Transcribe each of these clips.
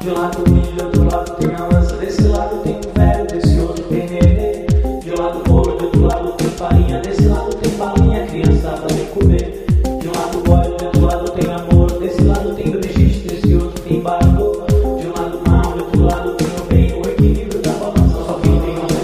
De um lado o índio, de outro lado tem a lança. Desse lado tem um velho, desse outro tem nenê. De um lado bolo, de outro lado tem farinha. Desse lado tem balinha, criançada vem comer. De um lado óleo, de outro lado tem amor. Desse lado tem Brigitte, desse outro tem barulho. De um lado mal, de outro lado tem o bem. O equilíbrio da balança, só quem tem o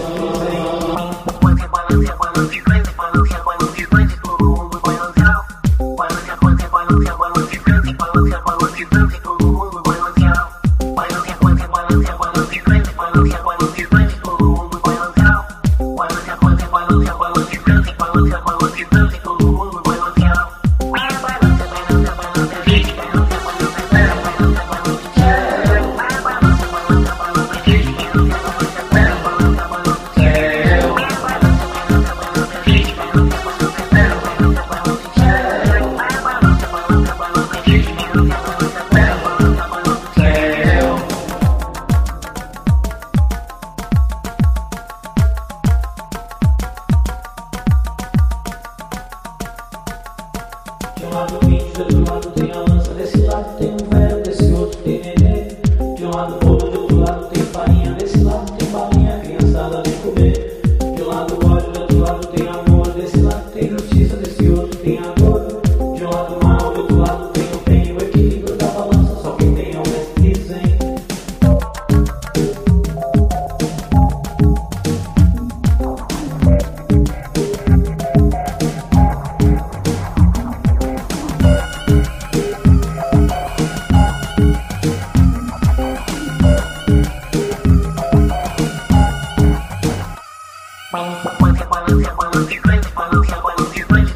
De um lado o índio, de outro lado tem a lança. Desse lado tem um velho, desse outro tem nenê. De um lado bolo, de outro lado tem farinha. Desse lado tem balinha, criançada vem comer. De um lado óleo, de outro lado tem amor. Desse lado tem justiça, desse outro tem a dor. De um lado mal, de outro lado tem o bem. O equilíbrio da balança, só quem tem é o mestre zen. Balance, balance, balance, balance, balance, balance, balance, balance.